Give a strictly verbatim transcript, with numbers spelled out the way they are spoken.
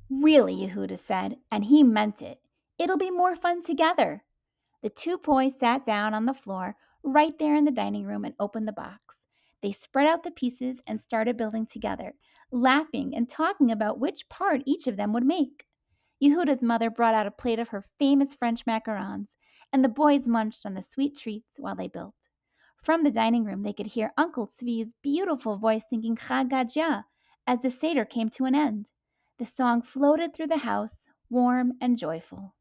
Really, Yehuda said, and he meant it. It'll be more fun together. The two boys sat down on the floor right there in the dining room and opened the box. They spread out the pieces and started building together, laughing and talking about which part each of them would make. Yehuda's mother brought out a plate of her famous French macarons, and the boys munched on the sweet treats while they built. From the dining room they could hear Uncle Tzvi's beautiful voice singing Chag Gadya as the Seder came to an end. The song floated through the house, warm and joyful.